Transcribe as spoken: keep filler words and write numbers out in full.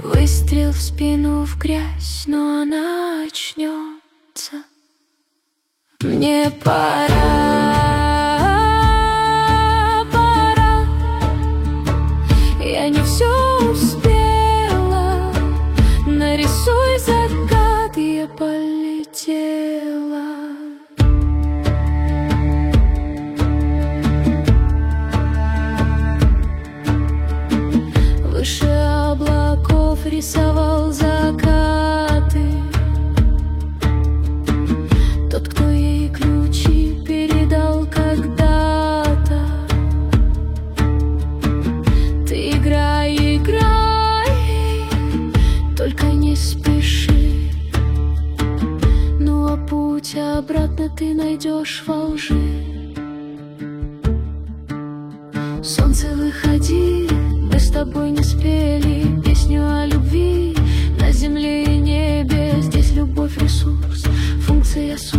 Выстрел в спину, в грязь, но она очнется. Мне пора, пора. Я не все успела. Нарисуй закат, я полетела. Выше облаков рисовал закаты. Тот, кто ей ключи передал когда-то. Ты играй, играй, только не спеши. Ну а путь обратно ты найдешь во лжи. Солнце, выходи, мы с тобой не спели песню о любви. На земле и небе здесь любовь ресурс, функция суть.